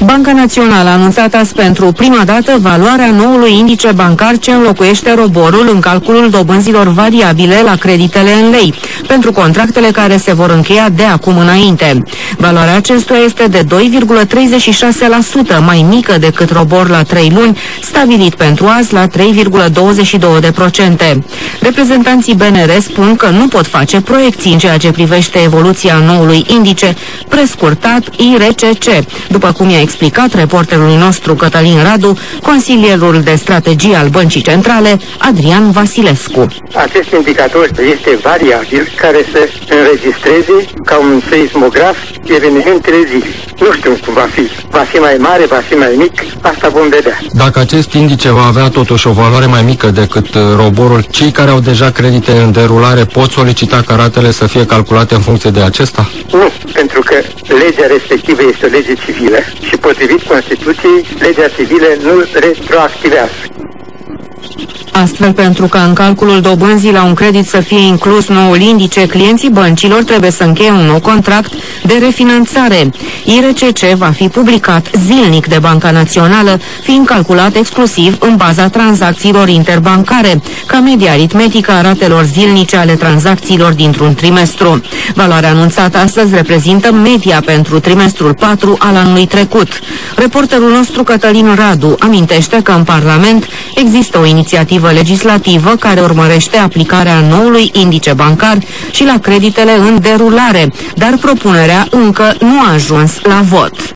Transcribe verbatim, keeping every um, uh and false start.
Banca Națională a anunțat azi pentru prima dată valoarea noului indice bancar ce înlocuiește roborul în calculul dobânzilor variabile la creditele în lei, pentru contractele care se vor încheia de acum înainte. Valoarea acestuia este de doi virgulă treizeci și șase la sută, mai mică decât robor la trei luni, stabilit pentru azi la trei virgulă douăzeci și doi la sută. Reprezentanții B N R spun că nu pot face proiecții în ceea ce privește evoluția noului indice, prescurtat I R C C, după cum i-a explicat reporterul nostru Cătălin Radu, consilierul de strategie al Băncii Centrale, Adrian Vasilescu. Acest indicator este variabil, care să înregistreze ca un seismograf evenimentele zilei. Nu știu cum va fi. Va fi mai mare, va fi mai mic, asta vom vedea. Dacă acest indice va avea totuși o valoare mai mică decât roborul, cei care au deja credite în derulare pot solicita ca ratele să fie calculate în funcție de acesta? Nu, pentru că legea respectivă este o lege civilă și potrivit Constituției, legea civilă nu retroactivează. Astfel, pentru ca în calculul dobânzii la un credit să fie inclus noul indice, clienții băncilor trebuie să încheie un nou contract de refinanțare. I R C C va fi publicat zilnic de Banca Națională, fiind calculat exclusiv în baza tranzacțiilor interbancare, ca media aritmetică a ratelor zilnice ale tranzacțiilor dintr-un trimestru. Valoarea anunțată astăzi reprezintă media pentru trimestrul patru al anului trecut. Reporterul nostru Cătălin Radu amintește că în Parlament există o inițiativă legislativă care urmărește aplicarea noului indice bancar și la creditele în derulare, dar propunerea încă nu a ajuns la vot.